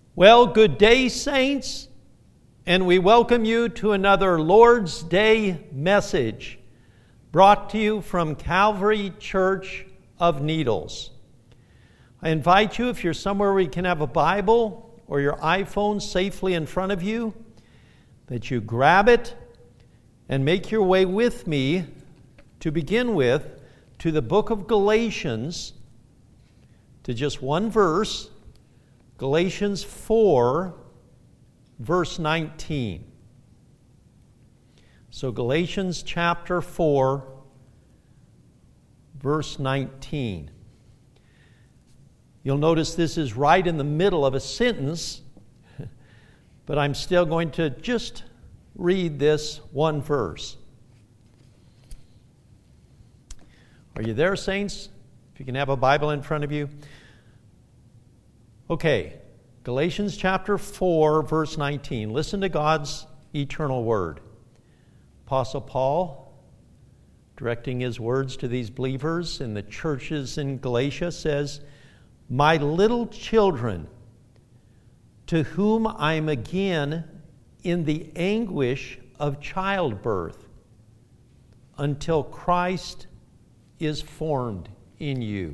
Well, good day, saints, and we welcome you to another Lord's Day message brought to you from Calvary Church of Needles. I invite you, if you're somewhere where you can have a Bible or your iPhone safely in front of you, that you grab it and make your way with me to begin with to the book of Galatians, to just one verse, Galatians 4, verse 19. So Galatians chapter 4, verse 19. You'll notice this is right in the middle of a sentence, but I'm still going to just read this one verse. Are you there, saints? If you can have a Bible in front of you. Okay, Galatians chapter 4, verse 19. Listen to God's eternal word. Apostle Paul, directing his words to these believers in the churches in Galatia, says, "My little children, to whom I am again in the anguish of childbirth, until Christ is formed in you."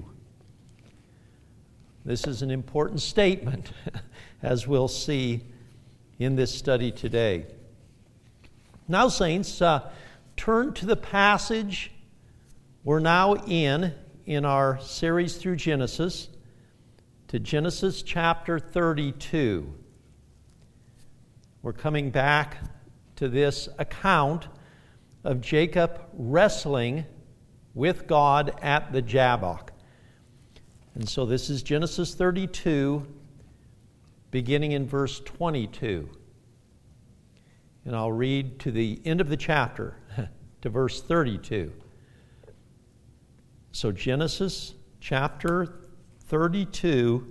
This is an important statement, as we'll see in this study today. Now, saints, turn to the passage we're now in our series through Genesis, to Genesis chapter 32. We're coming back to this account of Jacob wrestling with God at the Jabbok. And so this is Genesis 32, beginning in verse 22. And I'll read to the end of the chapter, to verse 32. So Genesis chapter 32,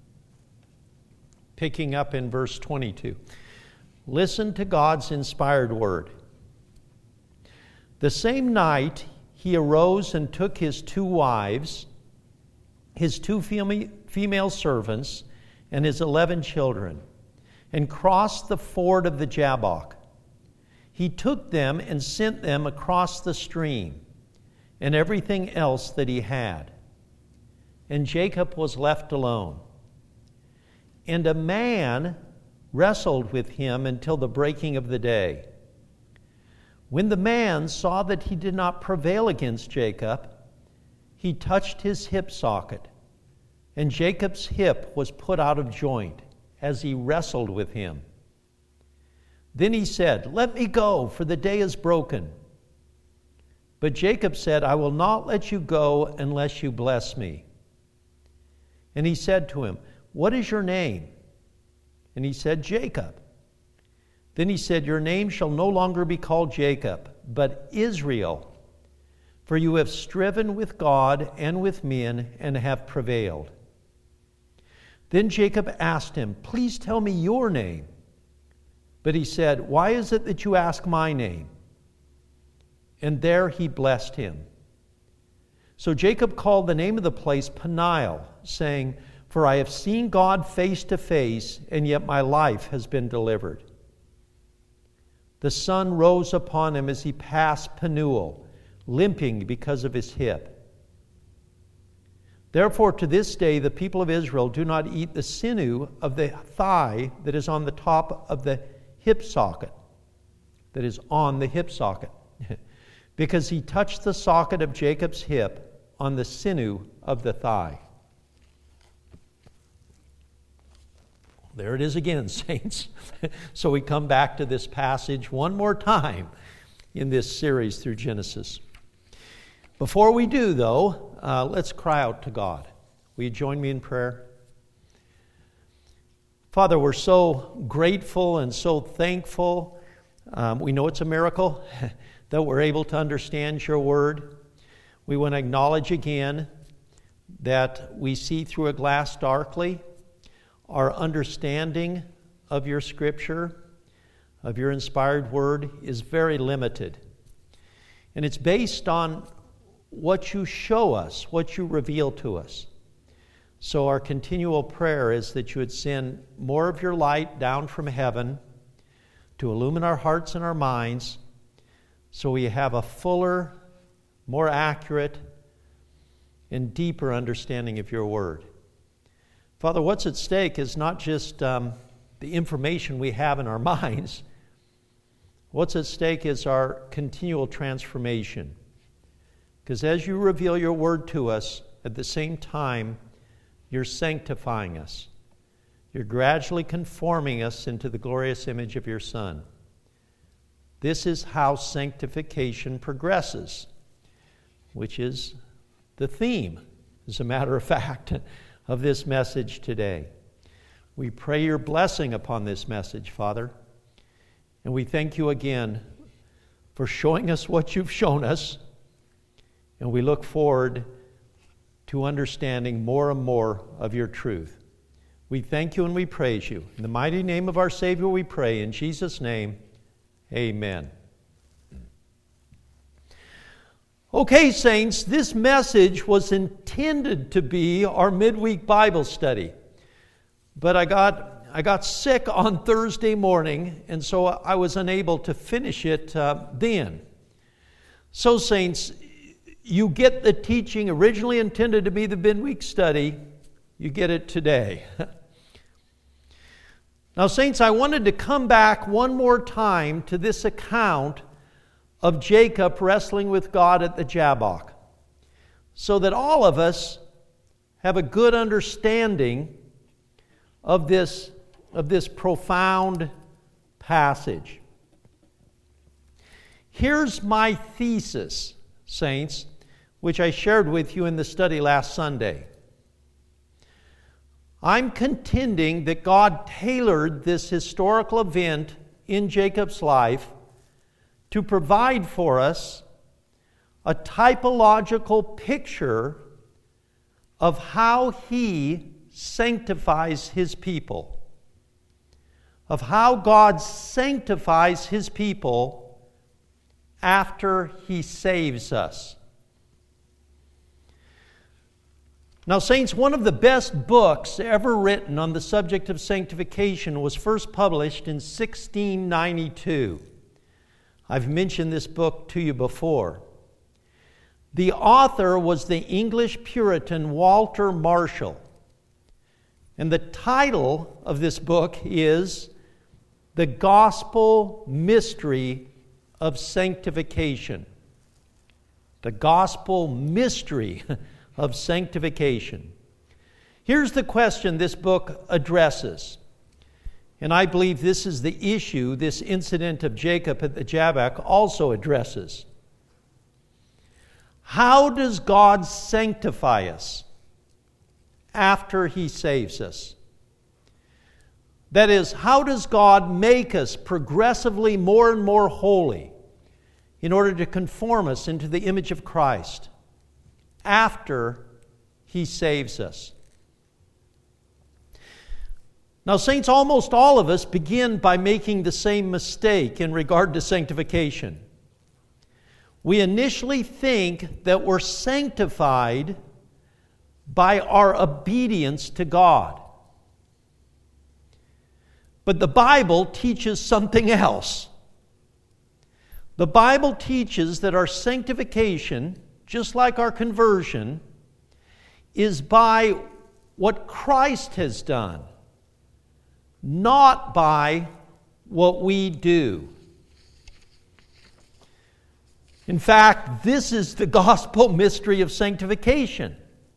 picking up in verse 22. Listen to God's inspired word. "The same night he arose and took his 2 wives, his 2 female servants, and his 11 children, and crossed the ford of the Jabbok. He took them and sent them across the stream, and everything else that he had. And Jacob was left alone. And a man wrestled with him until the breaking of the day. When the man saw that he did not prevail against Jacob, he touched his hip socket, and Jacob's hip was put out of joint as he wrestled with him. Then he said, 'Let me go, for the day is broken.' But Jacob said, 'I will not let you go unless you bless me.' And he said to him, 'What is your name?' And he said, 'Jacob.' Then he said, 'Your name shall no longer be called Jacob, but Israel, for you have striven with God and with men and have prevailed.' Then Jacob asked him, 'Please tell me your name.' But he said, 'Why is it that you ask my name?' And there he blessed him. So Jacob called the name of the place Peniel, saying, 'For I have seen God face to face, and yet my life has been delivered.' The sun rose upon him as he passed Penuel, limping because of his hip. Therefore, to this day, the people of Israel do not eat the sinew of the thigh that is on the top of the hip socket, because he touched the socket of Jacob's hip on the sinew of the thigh." There it is again, saints. So we come back to this passage one more time in this series through Genesis. Before we do, though, let's cry out to God. Will you join me in prayer? Father, we're so grateful and so thankful. We know it's a miracle that we're able to understand your word. We want to acknowledge again that we see through a glass darkly. Our understanding of your scripture, of your inspired word, is very limited. And it's based on what you show us, what you reveal to us. So our continual prayer is that you would send more of your light down from heaven to illumine our hearts and our minds so we have a fuller, more accurate, and deeper understanding of your word. Father, what's at stake is not just the information we have in our minds. What's at stake is our continual transformation. Because as you reveal your word to us, at the same time, you're sanctifying us. You're gradually conforming us into the glorious image of your Son. This is how sanctification progresses, which is the theme, as a matter of fact, of this message today. We pray your blessing upon this message, Father, and we thank you again for showing us what you've shown us, and we look forward to understanding more and more of your truth. We thank you and we praise you. In the mighty name of our Savior we pray. In Jesus' name, amen. Okay, saints, this message was intended to be our midweek Bible study. But I got sick on Thursday morning, and so I was unable to finish it then. So, saints, you get the teaching originally intended to be the midweek study. You get it today. Now, saints, I wanted to come back one more time to this account of Jacob wrestling with God at the Jabbok, so that all of us have a good understanding of this profound passage. Here's my thesis, saints, which I shared with you in the study last Sunday. I'm contending that God tailored this historical event in Jacob's life to provide for us a typological picture of how he sanctifies his people, of how God sanctifies his people after he saves us. Now, saints, one of the best books ever written on the subject of sanctification was first published in 1692. I've mentioned this book to you before. The author was the English Puritan Walter Marshall. And the title of this book is The Gospel Mystery of Sanctification. The Gospel Mystery of Sanctification. Here's the question this book addresses. And I believe this is the issue this incident of Jacob at the Jabbok also addresses. How does God sanctify us after he saves us? That is, how does God make us progressively more and more holy in order to conform us into the image of Christ after he saves us? Now, saints, almost all of us begin by making the same mistake in regard to sanctification. We initially think that we're sanctified by our obedience to God. But the Bible teaches something else. The Bible teaches that our sanctification, just like our conversion, is by what Christ has done, not by what we do. In fact, this is the gospel mystery of sanctification.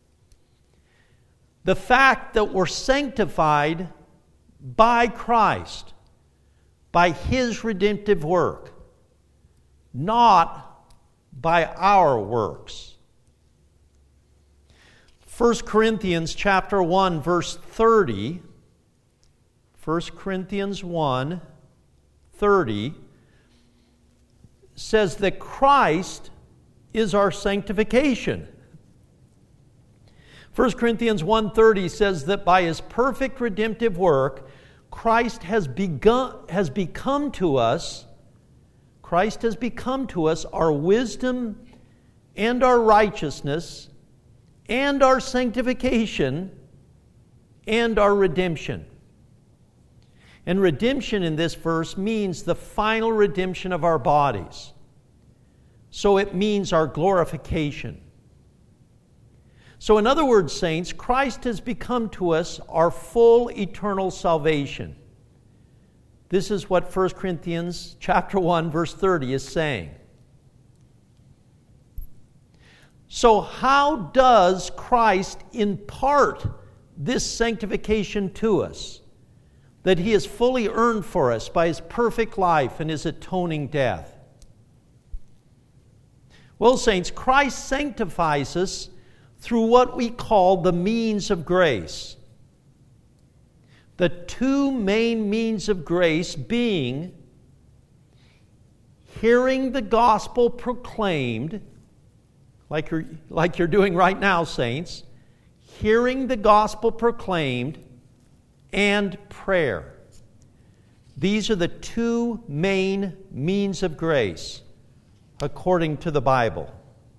The fact that we're sanctified by Christ, by his redemptive work, not by our works. 1 Corinthians chapter 1, verse 30, 1 Corinthians 1, 30, says that Christ is our sanctification. 1 Corinthians 1:30 says that by his perfect redemptive work, Christ has become to us our wisdom and our righteousness and our sanctification and our redemption. And redemption in this verse means the final redemption of our bodies. So it means our glorification. So in other words, saints, Christ has become to us our full eternal salvation. This is what 1 Corinthians chapter 1, verse 30 is saying. So how does Christ impart this sanctification to us that He has fully earned for us by His perfect life and His atoning death? Well, saints, Christ sanctifies us through what we call the means of grace. The two main means of grace being hearing the gospel proclaimed, like you're doing right now, saints, hearing the gospel proclaimed, and prayer. These are the two main means of grace, according to the Bible.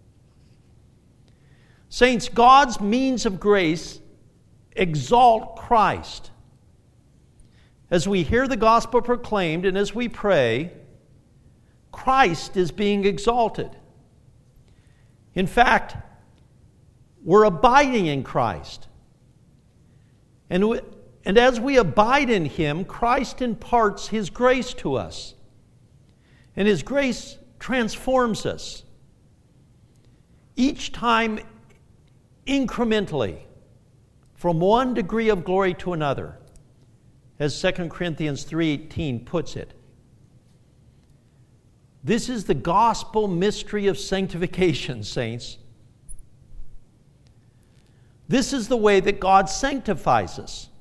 Saints, God's means of grace exalt Christ. As we hear the gospel proclaimed and as we pray, Christ is being exalted. In fact, we're abiding in Christ. And as we abide in Him, Christ imparts His grace to us. And His grace transforms us. Each time incrementally, from one degree of glory to another, as 2 Corinthians 3:18 puts it. This is the gospel mystery of sanctification, saints. This is the way that God sanctifies us.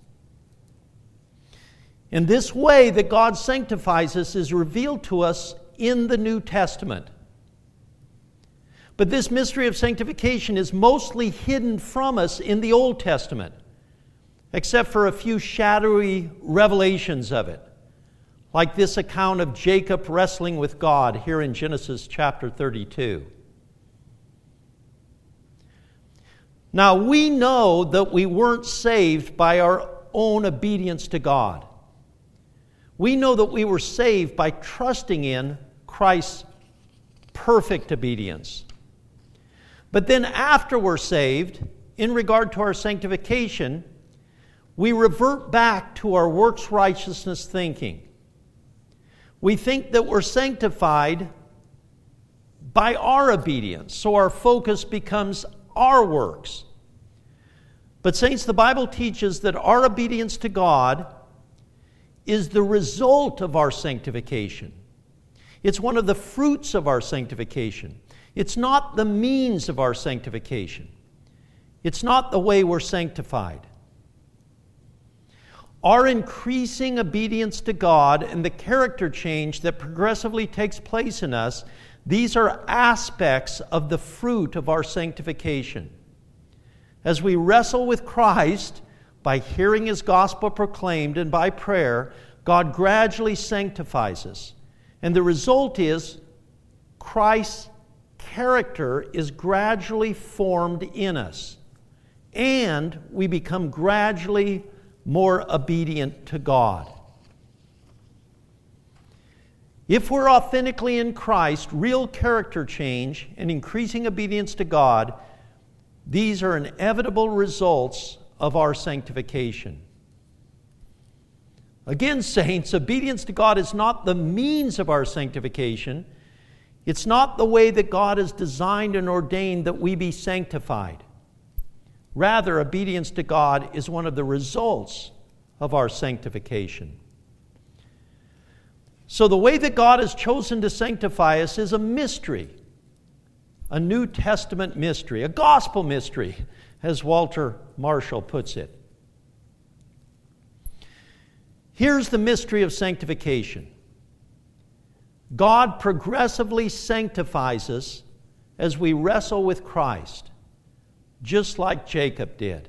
And this way that God sanctifies us is revealed to us in the New Testament. But this mystery of sanctification is mostly hidden from us in the Old Testament, except for a few shadowy revelations of it, like this account of Jacob wrestling with God here in Genesis chapter 32. Now, we know that we weren't saved by our own obedience to God. We know that we were saved by trusting in Christ's perfect obedience. But then after we're saved, in regard to our sanctification, we revert back to our works righteousness thinking. We think that we're sanctified by our obedience, so our focus becomes our works. But saints, the Bible teaches that our obedience to God is the result of our sanctification. It's one of the fruits of our sanctification. It's not the means of our sanctification. It's not the way we're sanctified. Our increasing obedience to God and the character change that progressively takes place in us, these are aspects of the fruit of our sanctification. As we wrestle with Christ by hearing His gospel proclaimed and by prayer, God gradually sanctifies us. And the result is Christ's character is gradually formed in us. And we become gradually more obedient to God. If we're authentically in Christ, real character change and increasing obedience to God, these are inevitable results of our sanctification. Again, saints, obedience to God is not the means of our sanctification. It's not the way that God has designed and ordained that we be sanctified. Rather, obedience to God is one of the results of our sanctification. So the way that God has chosen to sanctify us is a mystery, a New Testament mystery, a gospel mystery, as Walter Marshall puts it. Here's the mystery of sanctification. God progressively sanctifies us as we wrestle with Christ, just like Jacob did.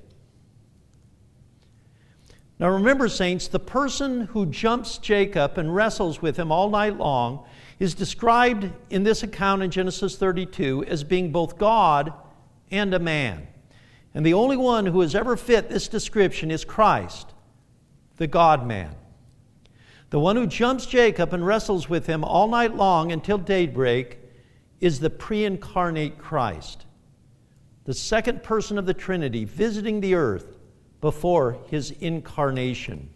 Now remember, saints, the person who jumps Jacob and wrestles with him all night long is described in this account in Genesis 32 as being both God and a man. And the only one who has ever fit this description is Christ, the God-man. The one who jumps Jacob and wrestles with him all night long until daybreak is the pre-incarnate Christ, the second person of the Trinity visiting the earth before his incarnation.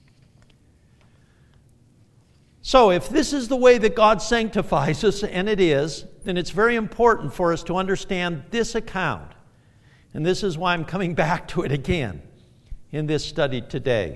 So if this is the way that God sanctifies us, and it is, then it's very important for us to understand this account. And this is why I'm coming back to it again in this study today.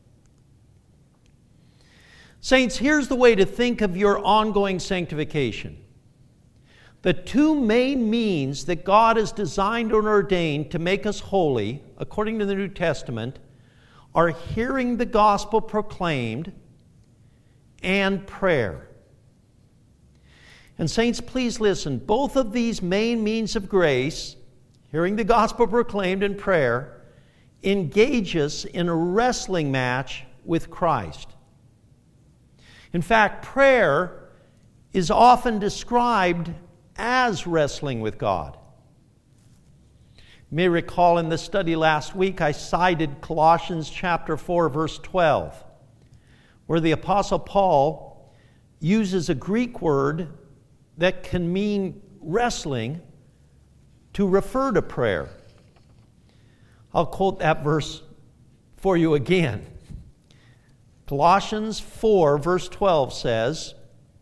Saints, here's the way to think of your ongoing sanctification. The two main means that God has designed and ordained to make us holy, according to the New Testament, are hearing the gospel proclaimed and prayer. And saints, please listen. Both of these main means of grace, hearing the gospel proclaimed and prayer, engage us in a wrestling match with Christ. In fact, prayer is often described as wrestling with God. You may recall in the study last week I cited Colossians chapter 4, verse 12, where the Apostle Paul uses a Greek word that can mean wrestling to refer to prayer. I'll quote that verse for you again. Colossians 4, verse 12 says,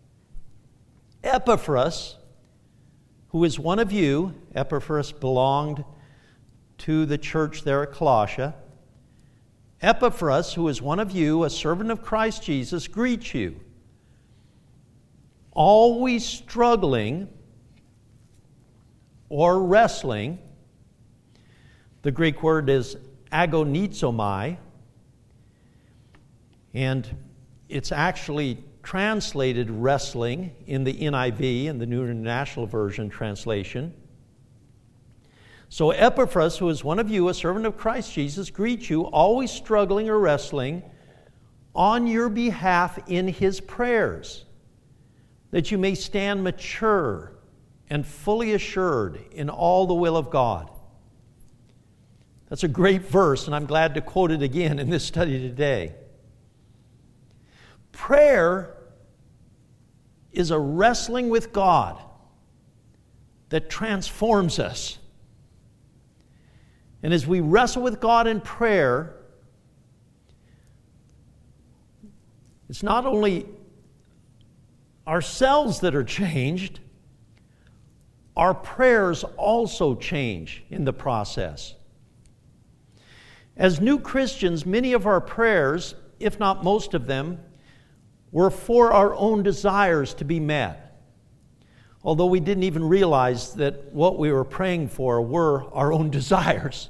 Epaphras, who is one of you, Epaphras belonged to the church there at Colossia, Epaphras, who is one of you, a servant of Christ Jesus, greets you, always struggling or wrestling. The Greek word is agonizomai, and it's actually translated wrestling in the NIV, in the New International Version translation. So Epaphras, who is one of you, a servant of Christ Jesus, greets you, always struggling or wrestling on your behalf in his prayers, that you may stand mature and fully assured in all the will of God. That's a great verse, and I'm glad to quote it again in this study today. Prayer is a wrestling with God that transforms us. And as we wrestle with God in prayer, it's not only ourselves that are changed, our prayers also change in the process. As new Christians, many of our prayers, if not most of them, were for our own desires to be met, although we didn't even realize that what we were praying for were our own desires.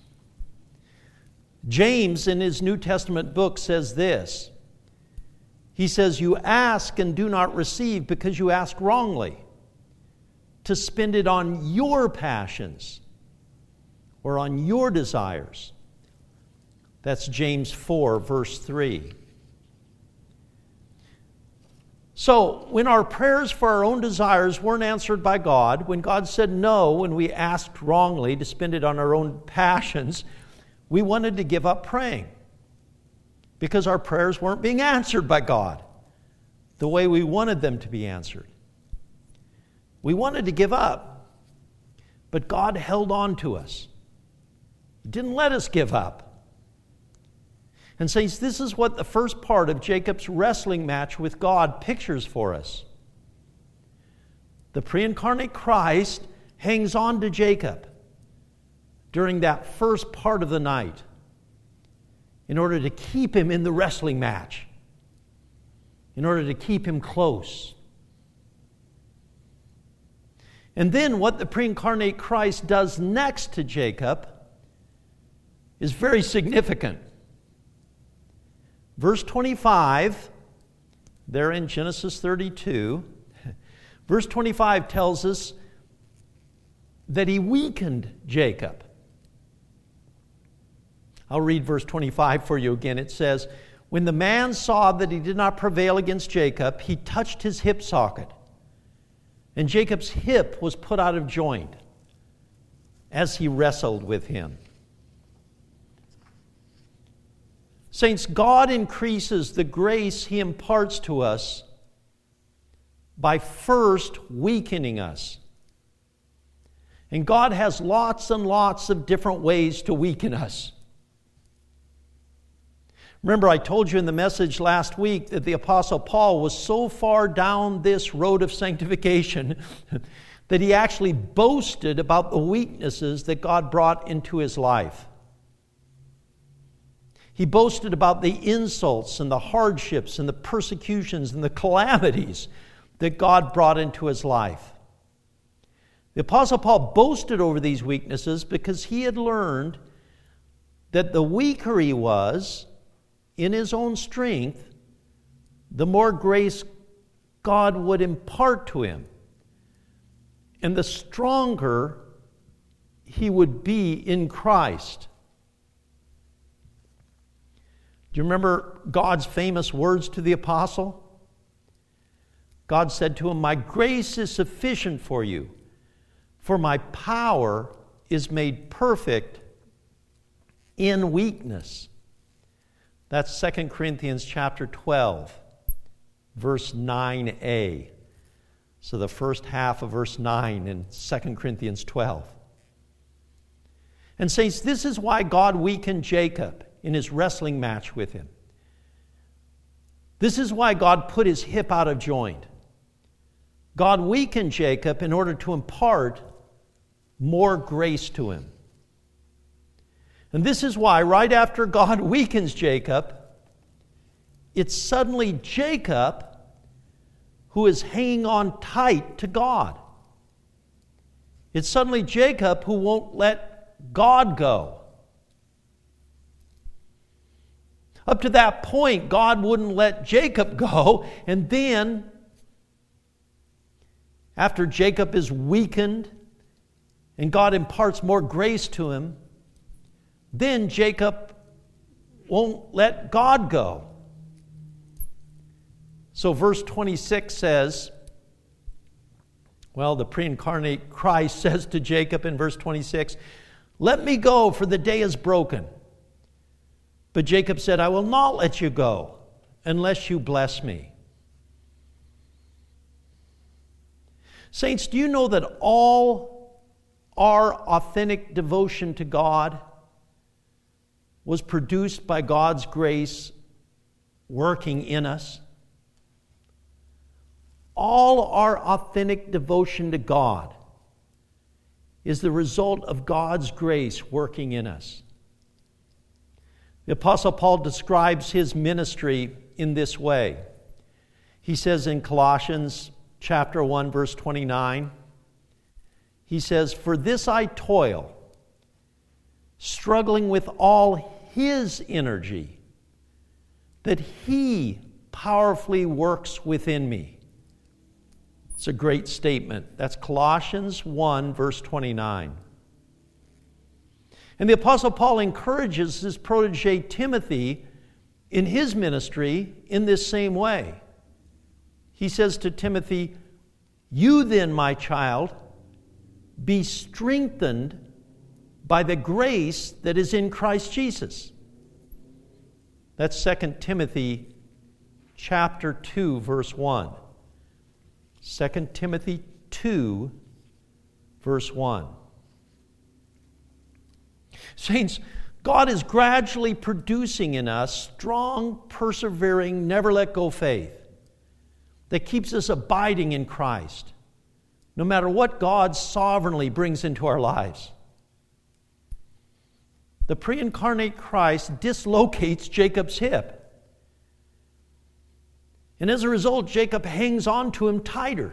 James, in his New Testament book, says this. He says, you ask and do not receive because you ask wrongly, to spend it on your passions or on your desires. That's James 4, verse 3. So, when our prayers for our own desires weren't answered by God, when God said no, when we asked wrongly to spend it on our own passions, we wanted to give up praying because our prayers weren't being answered by God the way we wanted them to be answered. We wanted to give up, but God held on to us. He didn't let us give up. And saints, this is what the first part of Jacob's wrestling match with God pictures for us. The pre-incarnate Christ hangs on to Jacob during that first part of the night in order to keep him in the wrestling match, in order to keep him close. And then what the pre-incarnate Christ does next to Jacob is very significant. Verse 25, there in Genesis 32, verse 25 tells us that he weakened Jacob. I'll read verse 25 for you again. It says, when the man saw that he did not prevail against Jacob, he touched his hip socket, and Jacob's hip was put out of joint. as he wrestled with him. Saints, God increases the grace he imparts to us by first weakening us. And God has lots and lots of different ways to weaken us. Remember, I told you in the message last week that the Apostle Paul was so far down this road of sanctification that he actually boasted about the weaknesses that God brought into his life. He boasted about the insults and the hardships and the persecutions and the calamities that God brought into his life. The Apostle Paul boasted over these weaknesses because he had learned that the weaker he was in his own strength, the more grace God would impart to him, and the stronger he would be in Christ. Do you remember God's famous words to the apostle? God said to him, "My grace is sufficient for you, for my power is made perfect in weakness." That's 2 Corinthians chapter 12, verse 9a. So the first half of verse 9 in 2 Corinthians 12. And saints, this is why God weakened Jacob in his wrestling match with him. This is why God put his hip out of joint. God weakened Jacob in order to impart more grace to him. And this is why right after God weakens Jacob, it's suddenly Jacob who is hanging on tight to God. It's suddenly Jacob who won't let God go. Up to that point, God wouldn't let Jacob go, and then, after Jacob is weakened and God imparts more grace to him, then Jacob won't let God go. So verse 26 says, the pre-incarnate Christ says to Jacob in verse 26, "Let me go, for the day is broken." But Jacob said, "I will not let you go unless you bless me." Saints, do you know that all our authentic devotion to God was produced by God's grace working in us? All our authentic devotion to God is the result of God's grace working in us. The Apostle Paul describes his ministry in this way. He says in Colossians chapter 1, verse 29, he says, "For this I toil, struggling with all His energy, that He powerfully works within me." It's a great statement. That's Colossians 1, verse 29. And the Apostle Paul encourages his protege Timothy in his ministry in this same way. He says to Timothy, "You then, my child, be strengthened by the grace that is in Christ Jesus." That's 2 Timothy chapter 2, verse 1. 2 Timothy 2, verse 1. Saints, God is gradually producing in us strong, persevering, never-let-go faith that keeps us abiding in Christ, no matter what God sovereignly brings into our lives. The pre-incarnate Christ dislocates Jacob's hip. And as a result, Jacob hangs on to him tighter.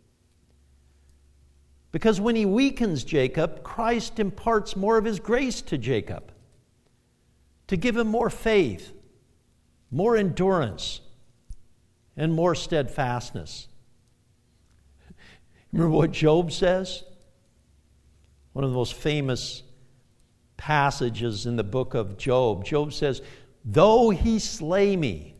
Because when he weakens Jacob, Christ imparts more of his grace to Jacob to give him more faith, more endurance, and more steadfastness. Remember what Job says? One of the most famous passages in the book of Job. Job says, though he slay me,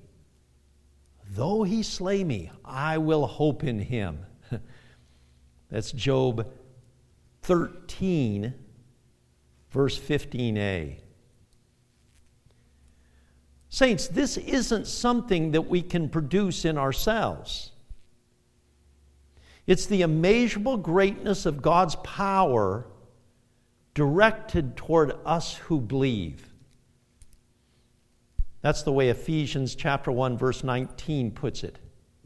I will hope in him." That's Job 13, verse 15a. Saints, this isn't something that we can produce in ourselves. It's the immeasurable greatness of God's power directed toward us who believe. That's the way Ephesians chapter 1, verse 19 puts it.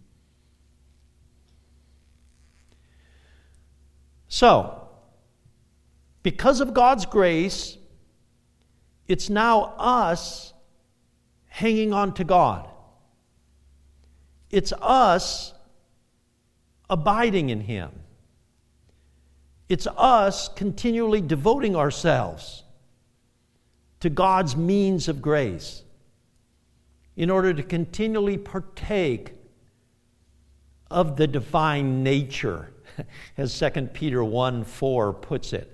So, because of God's grace, it's now us hanging on to God. It's us abiding in Him. It's us continually devoting ourselves to God's means of grace in order to continually partake of the divine nature, as 2 Peter 1:4 puts it.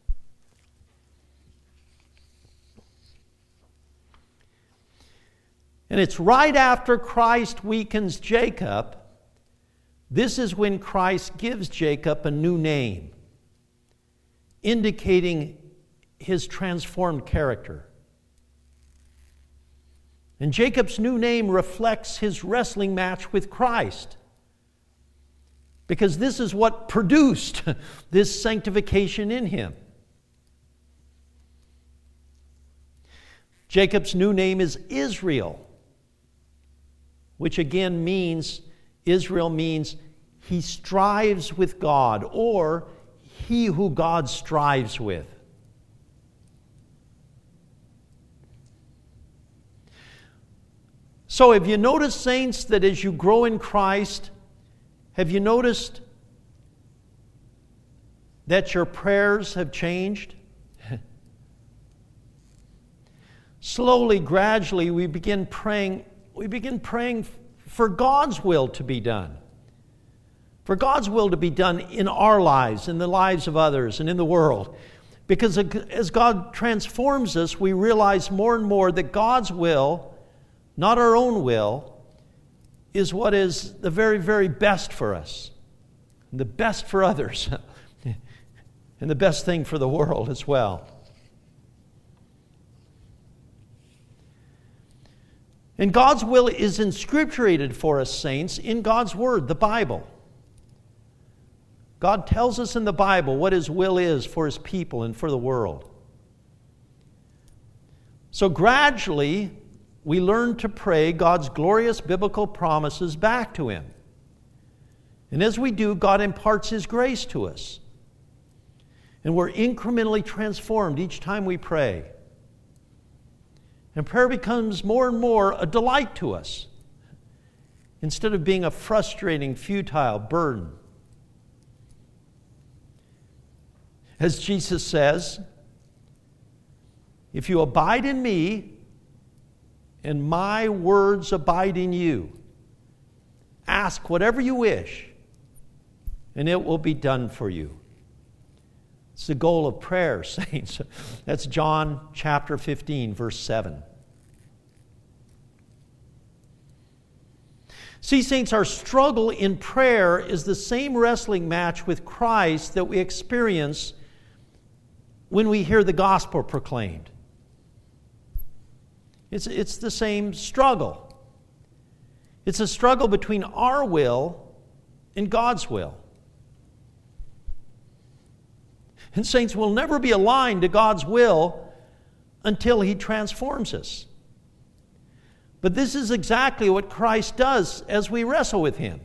And it's right after Christ weakens Jacob, this is when Christ gives Jacob a new name, indicating his transformed character. And Jacob's new name reflects his wrestling match with Christ, because this is what produced this sanctification in him. Jacob's new name is Israel, which again means, Israel means he strives with God, or he who God strives with. So have you noticed, saints, that as you grow in Christ, have you noticed that your prayers have changed? Slowly, gradually, we begin praying for God's will to be done. For God's will to be done in our lives, in the lives of others, and in the world. Because as God transforms us, we realize more and more that God's will, not our own will, is what is the very, very best for us. And the best for others. And the best thing for the world as well. And God's will is inscripturated for us, saints, in God's Word, the Bible. God tells us in the Bible what His will is for His people and for the world. So gradually, we learn to pray God's glorious biblical promises back to Him. And as we do, God imparts His grace to us. And we're incrementally transformed each time we pray. And prayer becomes more and more a delight to us, instead of being a frustrating, futile burden. As Jesus says, if you abide in me, and my words abide in you, ask whatever you wish, and it will be done for you. It's the goal of prayer, saints. That's John chapter 15, verse 7. See, saints, our struggle in prayer is the same wrestling match with Christ that we experience when we hear the gospel proclaimed. It's the same struggle. It's a struggle between our will and God's will. And saints, will never be aligned to God's will until He transforms us. But this is exactly what Christ does as we wrestle with Him.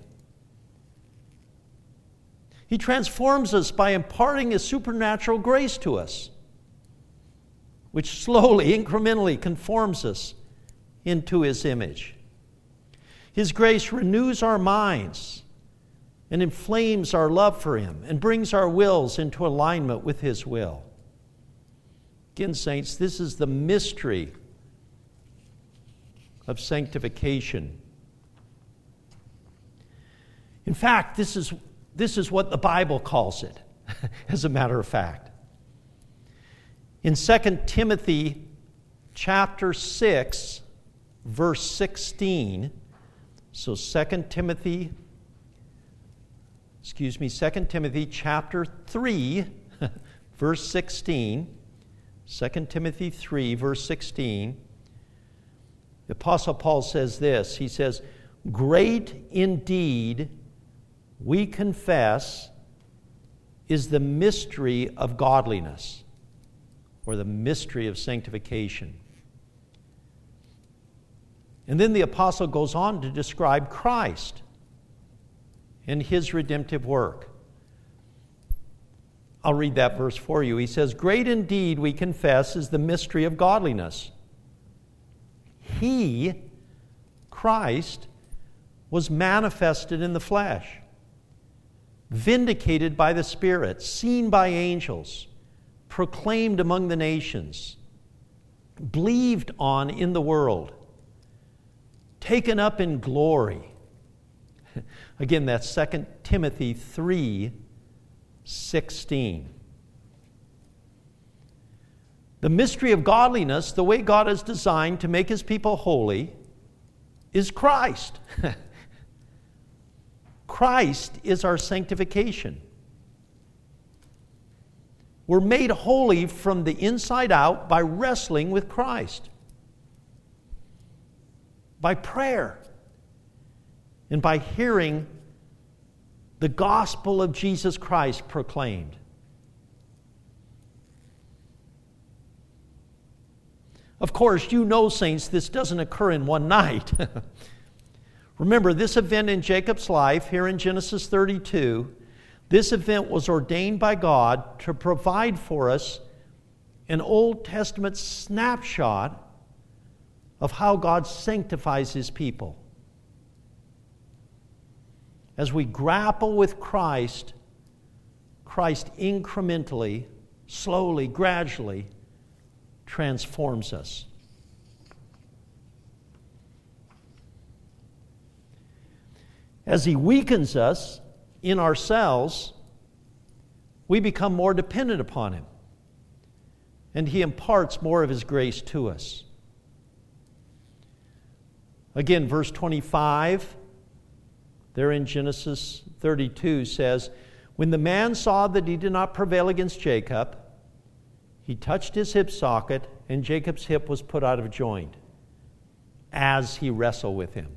He transforms us by imparting His supernatural grace to us, which slowly, incrementally conforms us into His image. His grace renews our minds and inflames our love for Him and brings our wills into alignment with His will. Again, saints, this is the mystery of sanctification. In fact, this is what the Bible calls it, as a matter of fact. In 2 Timothy chapter 6, verse 16, so 2 Timothy chapter 3, verse 16, 2 Timothy 3, verse 16, the Apostle Paul says this. He says, "Great indeed, we confess, is the mystery of godliness," or the mystery of sanctification. And then the apostle goes on to describe Christ and his redemptive work. I'll read that verse for you. He says, "Great indeed, we confess, is the mystery of godliness. He, Christ, was manifested in the flesh, vindicated by the Spirit, seen by angels, proclaimed among the nations, believed on in the world, taken up in glory." Again, that's 2 Timothy 3:16. The mystery of godliness, the way God is designed to make his people holy, is Christ. Christ is our sanctification. We're made holy from the inside out by wrestling with Christ, by prayer, and by hearing the gospel of Jesus Christ proclaimed. Of course, you know, saints, this doesn't occur in one night. Remember, this event in Jacob's life, here in Genesis 32, this event was ordained by God to provide for us an Old Testament snapshot of how God sanctifies his people. As we grapple with Christ, Christ incrementally, slowly, gradually transforms us. As he weakens us in ourselves, we become more dependent upon him, and he imparts more of his grace to us. Again, verse 25, there in Genesis 32 says, "When the man saw that he did not prevail against Jacob, he touched his hip socket, and Jacob's hip was put out of joint as he wrestled with him."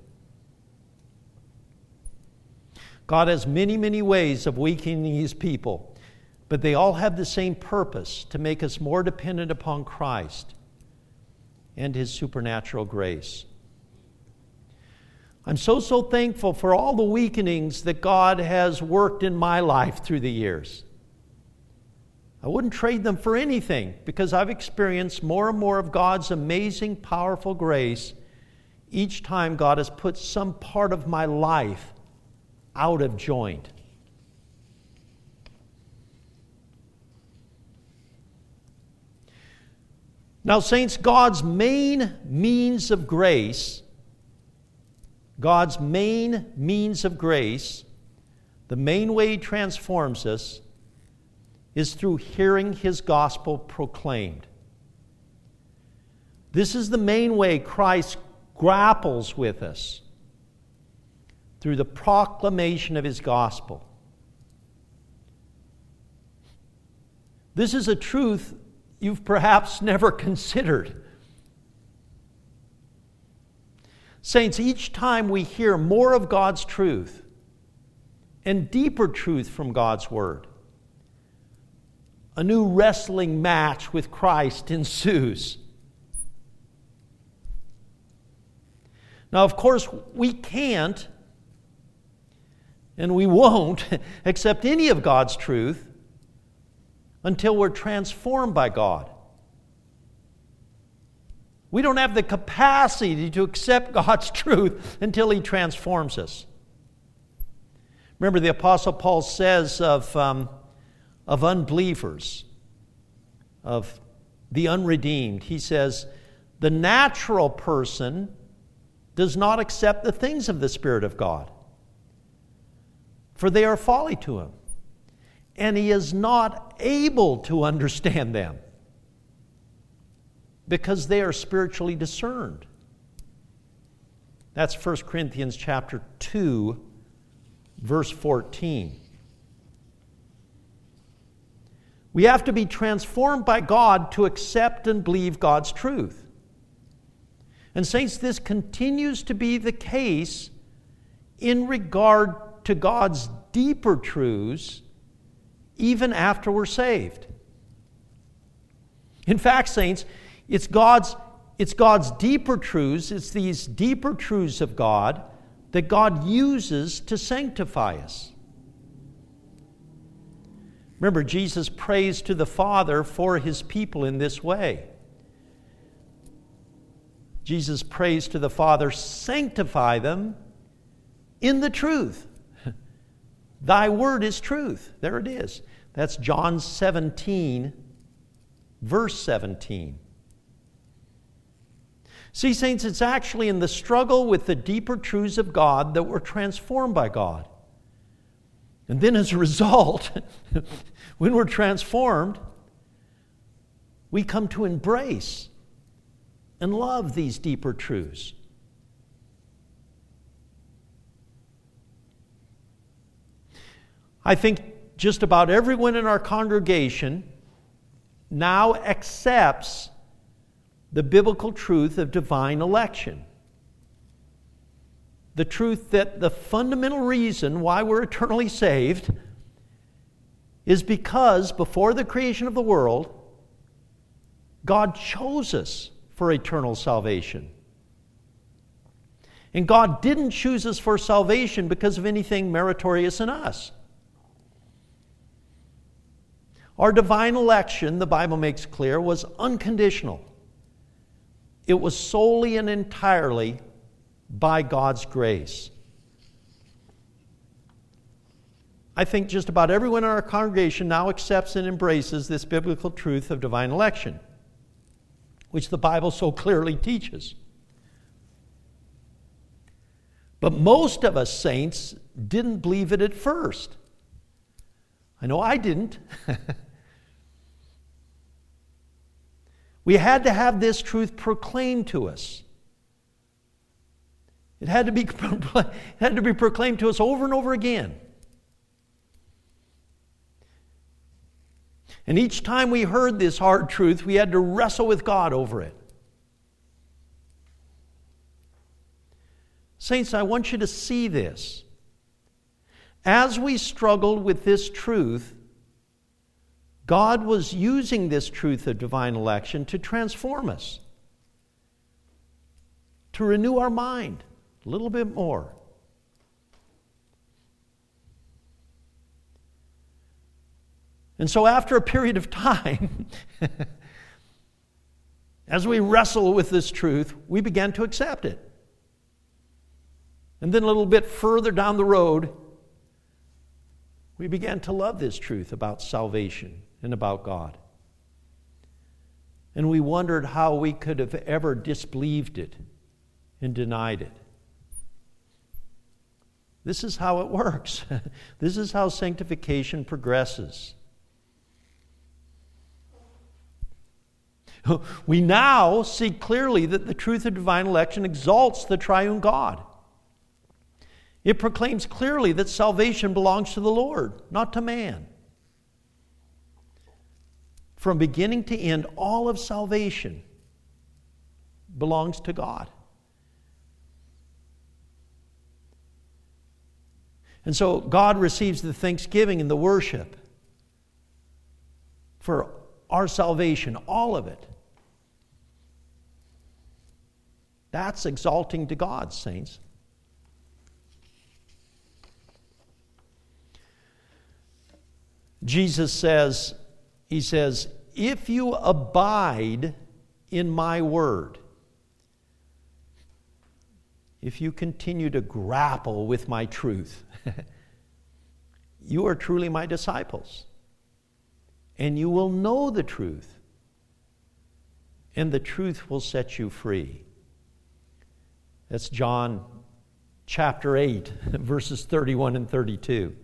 God has many, many ways of weakening his people, but they all have the same purpose, to make us more dependent upon Christ and his supernatural grace. I'm so thankful for all the weakenings that God has worked in my life through the years. I wouldn't trade them for anything, because I've experienced more and more of God's amazing, powerful grace each time God has put some part of my life out of joint. Now, saints, God's main means of grace, the main way he transforms us, is through hearing his gospel proclaimed. This is the main way Christ grapples with us, through the proclamation of his gospel. This is a truth you've perhaps never considered. Saints, each time we hear more of God's truth and deeper truth from God's word, a new wrestling match with Christ ensues. Now, of course, we can't and we won't accept any of God's truth until we're transformed by God. We don't have the capacity to accept God's truth until he transforms us. Remember, the Apostle Paul says of unbelievers, of the unredeemed, he says, "The natural person does not accept the things of the Spirit of God, for they are folly to him, and he is not able to understand them, because they are spiritually discerned." That's 1 Corinthians chapter 2, verse 14. We have to be transformed by God to accept and believe God's truth. And saints, this continues to be the case in regard to God's deeper truths, even after we're saved. In fact, saints, it's God's deeper truths, it's these deeper truths of God that God uses to sanctify us. Remember, Jesus prays to the Father for his people in this way. Jesus prays to the Father, sanctify them in the truth. Thy word is truth. There it is. That's John 17, verse 17. See, saints, it's actually in the struggle with the deeper truths of God that we're transformed by God. And then as a result, when we're transformed, we come to embrace and love these deeper truths. I think just about everyone in our congregation now accepts the biblical truth of divine election. The truth that the fundamental reason why we're eternally saved is because before the creation of the world, God chose us for eternal salvation. And God didn't choose us for salvation because of anything meritorious in us. Our divine election, the Bible makes clear, was unconditional. It was solely and entirely by God's grace. I think just about everyone in our congregation now accepts and embraces this biblical truth of divine election, which the Bible so clearly teaches. But most of us saints didn't believe it at first. I know I didn't. We had to have this truth proclaimed to us. It had to be proclaimed to us over and over again. And each time we heard this hard truth, we had to wrestle with God over it. Saints, I want you to see this. As we struggled with this truth, God was using this truth of divine election to transform us, to renew our mind a little bit more. And so after a period of time, as we wrestle with this truth, we began to accept it. And then a little bit further down the road, we began to love this truth about salvation and about God. And we wondered how we could have ever disbelieved it and denied it. This is how it works. This is how sanctification progresses. We now see clearly that the truth of divine election exalts the triune God. It proclaims clearly that salvation belongs to the Lord, not to man. From beginning to end, all of salvation belongs to God. And so God receives the thanksgiving and the worship for our salvation, all of it. That's exalting to God, saints. Jesus says, He says, if you abide in my word, if you continue to grapple with my truth, you are truly my disciples. And you will know the truth, and the truth will set you free. That's John chapter 8, verses 31 and 32.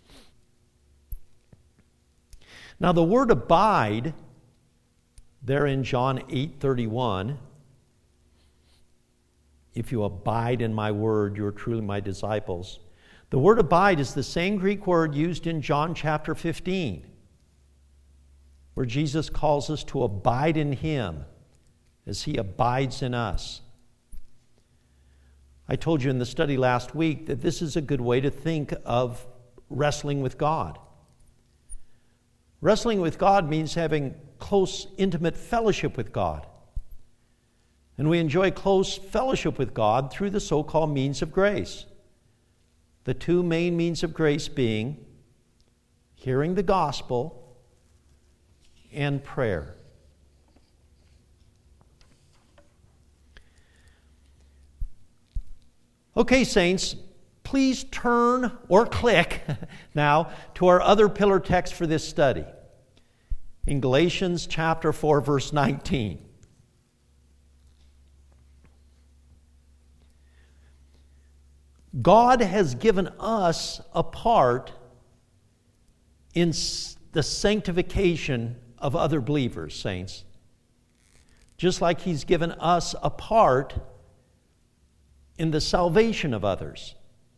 Now the word abide, there in John 8:31, if you abide in my word, you are truly my disciples. The word abide is the same Greek word used in John chapter 15. where Jesus calls us to abide in Him as He abides in us. I told you in the study last week that this is a good way to think of wrestling with God. Wrestling with God means having close, intimate fellowship with God. And we enjoy close fellowship with God through the so-called means of grace. The two main means of grace being hearing the gospel and prayer. Okay, saints, please turn or click now to our other pillar text for this study in Galatians chapter 4, verse 19. God has given us a part in the sanctification of other believers, saints. Just like He's given us a part in the salvation of others.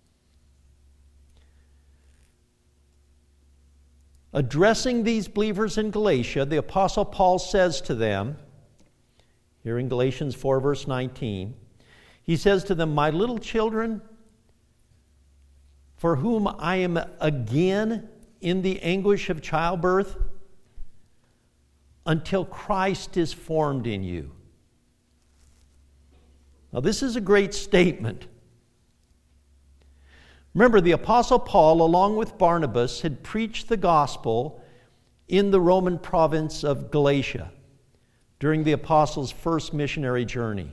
Addressing these believers in Galatia, the Apostle Paul says to them, here in Galatians 4, verse 19, he says to them, "My little children, for whom I am again in the anguish of childbirth, until Christ is formed in you." Now, this is a great statement. Remember, the Apostle Paul, along with Barnabas, had preached the gospel in the Roman province of Galatia during the apostles' first missionary journey.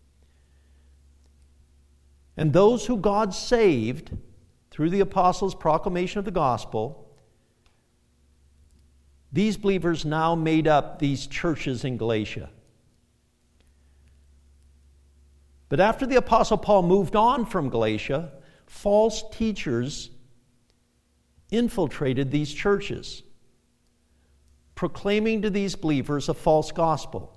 And those who God saved through the apostles' proclamation of the gospel, these believers now made up these churches in Galatia. But after the Apostle Paul moved on from Galatia, false teachers infiltrated these churches, proclaiming to these believers a false gospel.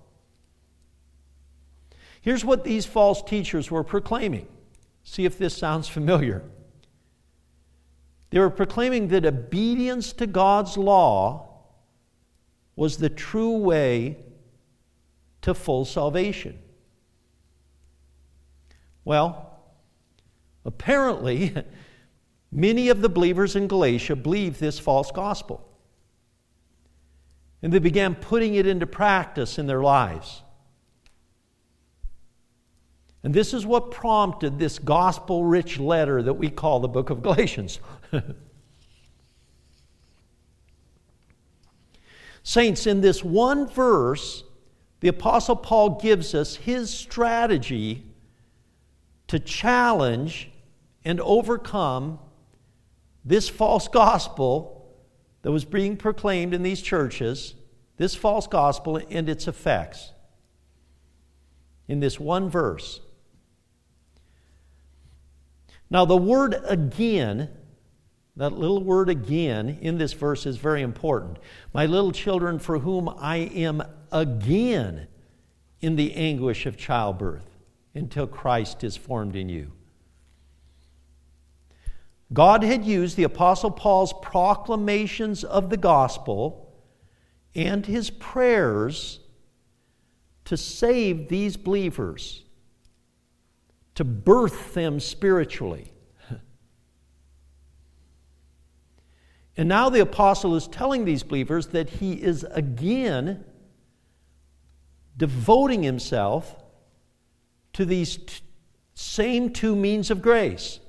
Here's what these false teachers were proclaiming. See if this sounds familiar. They were proclaiming that obedience to God's law was the true way to full salvation. Well, apparently, many of the believers in Galatia believed this false gospel. And they began putting it into practice in their lives. And this is what prompted this gospel-rich letter that we call the book of Galatians. Saints, in this one verse, the Apostle Paul gives us his strategy to challenge and overcome this false gospel that was being proclaimed in these churches, this false gospel and its effects. In this one verse. Now, the word again, that little word again in this verse is very important. My little children, for whom I am again in the anguish of childbirth, until Christ is formed in you. God had used the Apostle Paul's proclamations of the gospel and his prayers to save these believers, to birth them spiritually. And now the apostle is telling these believers that he is again devoting himself to these same two means of grace.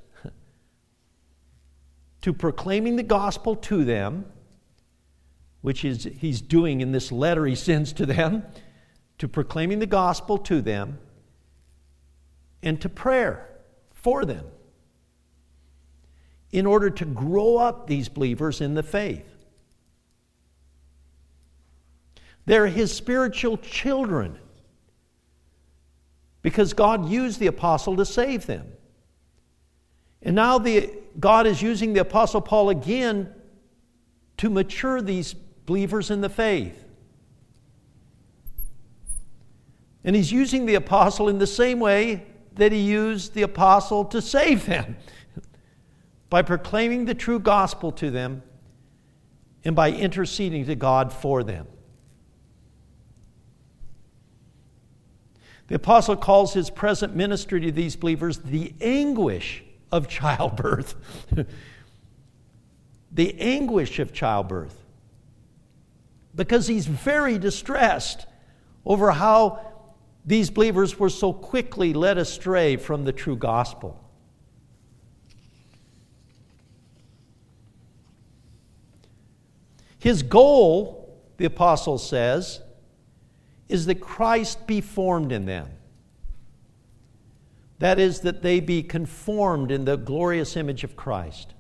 To proclaiming the gospel to them, which is he's doing in this letter he sends to them, to proclaiming the gospel to them, and to prayer for them, in order to grow up these believers in the faith. They're his spiritual children, because God used the apostle to save them. And now God is using the Apostle Paul again to mature these believers in the faith. And he's using the apostle in the same way that he used the apostle to save them, by proclaiming the true gospel to them and by interceding to God for them. The apostle calls his present ministry to these believers the anguish of childbirth. The anguish of childbirth. Because he's very distressed over how these believers were so quickly led astray from the true gospel. His goal, the apostle says, is that Christ be formed in them. That is, that they be conformed in the glorious image of Christ.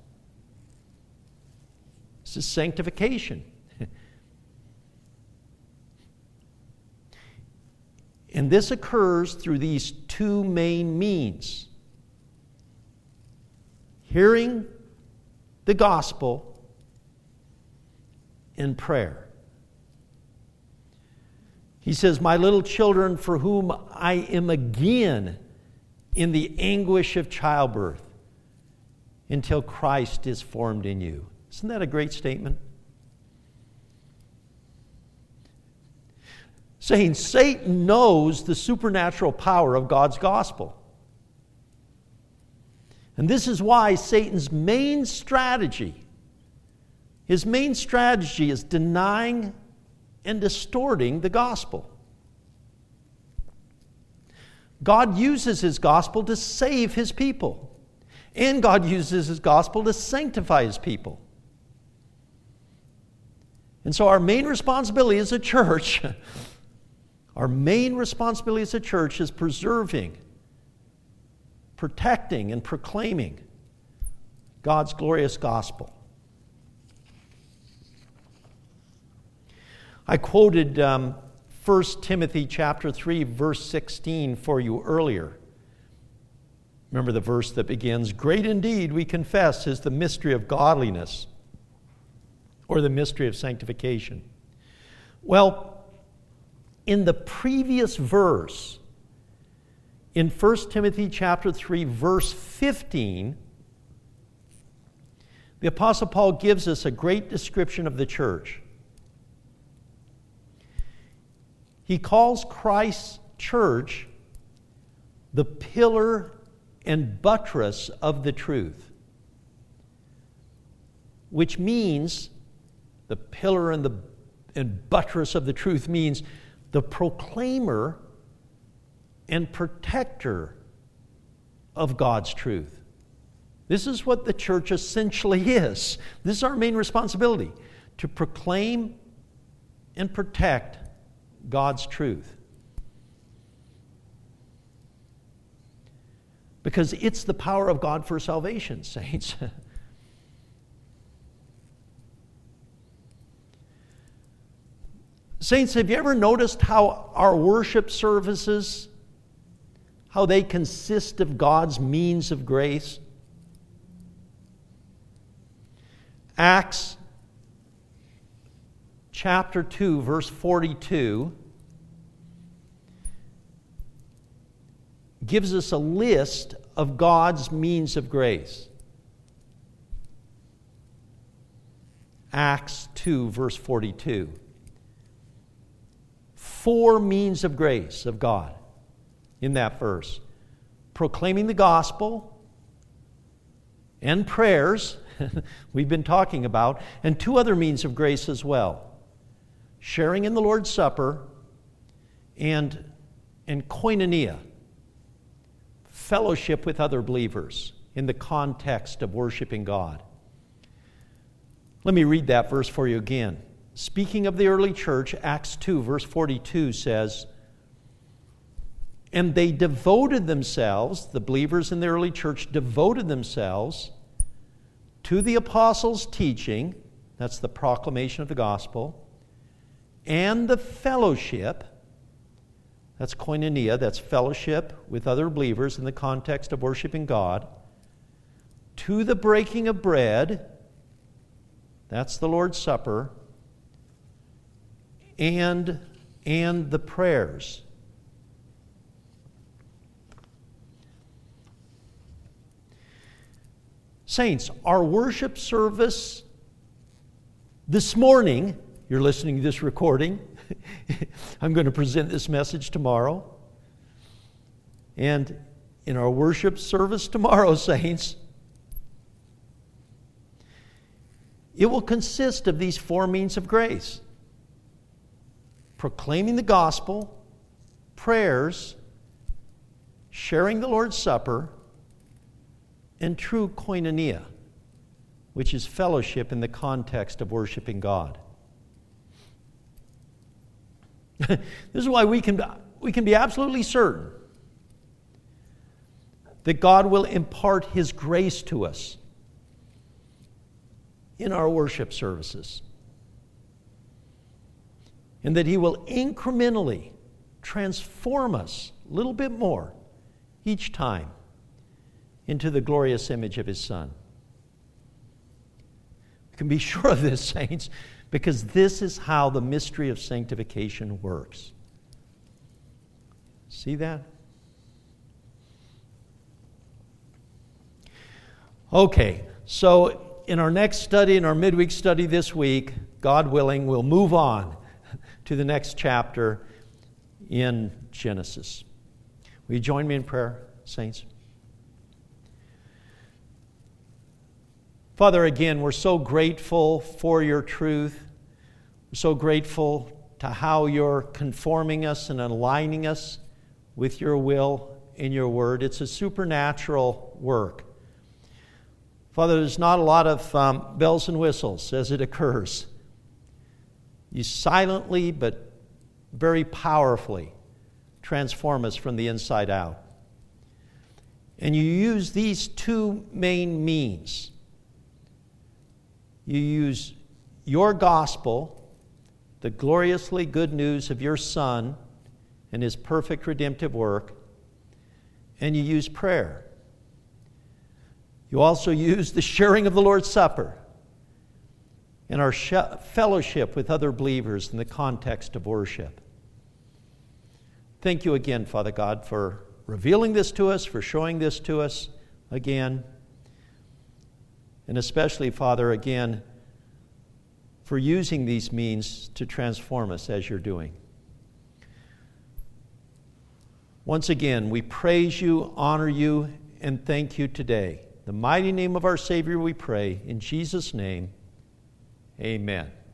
This is sanctification. And this occurs through these two main means: hearing the gospel and prayer. He says, "My little children, for whom I am again in the anguish of childbirth, until Christ is formed in you." Isn't that a great statement? Saying Satan knows the supernatural power of God's gospel. And this is why Satan's main strategy, his main strategy is denying and distorting the gospel. God uses his gospel to save his people. And God uses his gospel to sanctify his people. And so our main responsibility as a church, is preserving, protecting, and proclaiming God's glorious gospel. I quoted 1 Timothy chapter 3, verse 16 for you earlier. Remember the verse that begins, "Great indeed, we confess, is the mystery of godliness," or the mystery of sanctification. Well, in the previous verse, in 1 Timothy chapter 3, verse 15, the Apostle Paul gives us a great description of the church. He calls Christ's church the pillar and buttress of the truth, which means the pillar and buttress of the truth means the proclaimer and protector of God's truth. This is what the church essentially is. This is our main responsibility, to proclaim and protect God's truth. Because it's the power of God for salvation, saints. Saints, have you ever noticed how our worship services, how they consist of God's means of grace? Acts chapter 2, verse 42 gives us a list of God's means of grace. Acts 2, verse 42. 4 means of grace of God in that verse: proclaiming the gospel and prayers, we've been talking about, and 2 other means of grace as well: sharing in the Lord's Supper and koinonia, fellowship with other believers in the context of worshiping God. Let me read that verse for you again. Speaking of the early church, Acts 2, verse 42 says, "And they devoted themselves," the believers in the early church devoted themselves to the apostles' teaching, that's the proclamation of the gospel, and the fellowship, that's koinonia, that's fellowship with other believers in the context of worshiping God, to the breaking of bread, that's the Lord's Supper, and the prayers. Saints, our worship service this morning, you're listening to this recording, I'm going to present this message tomorrow. And in our worship service tomorrow, saints, it will consist of these four means of grace: proclaiming the gospel, prayers, sharing the Lord's Supper, and true koinonia, which is fellowship in the context of worshiping God. This is why we can be absolutely certain that God will impart His grace to us in our worship services, and that He will incrementally transform us a little bit more each time into the glorious image of His Son. You can be sure of this, saints, because this is how the mystery of sanctification works. See that? Okay, so in our next study, in our midweek study this week, God willing, we'll move on to the next chapter in Genesis. Will you join me in prayer, saints? Father, again, we're so grateful for your truth. We're so grateful to how you're conforming us and aligning us with your will in your word. It's a supernatural work. Father, there's not a lot of bells and whistles as it occurs. You silently but very powerfully transform us from the inside out. And you use these two main means. You use your gospel, the gloriously good news of your Son and His perfect redemptive work, and you use prayer. You also use the sharing of the Lord's Supper and our fellowship with other believers in the context of worship. Thank you again, Father God, for revealing this to us, for showing this to us again. And especially, Father, again, for using these means to transform us as you're doing. Once again, we praise you, honor you, and thank you today. In the mighty name of our Savior we pray. In Jesus' name, amen.